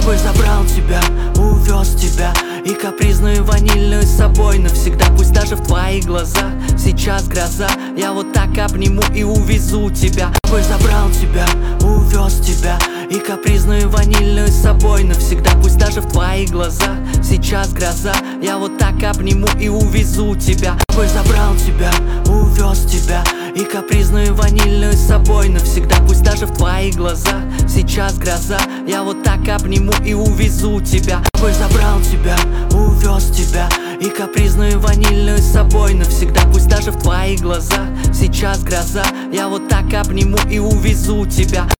тобой забрал тебя, увез тебя и капризную ванильную с собой навсегда. Пусть даже в твоих глазах сейчас гроза, я вот так обниму и увезу тебя. С тобой забрал тебя, увез тебя и капризную ванильную с собой навсегда. Пусть даже в твоих глазах сейчас гроза, я вот так обниму и увезу тебя. С тобой забрал тебя, увез тебя и капризную ванильную с собой навсегда. Пусть даже в твоих глазах сейчас гроза, я вот так обниму и увезу тебя. С тобой забрал тебя, увез тебя и капризную ванильную с собой навсегда. Пусть даже в твоих глазах сейчас гроза, я вот так обниму и увезу тебя.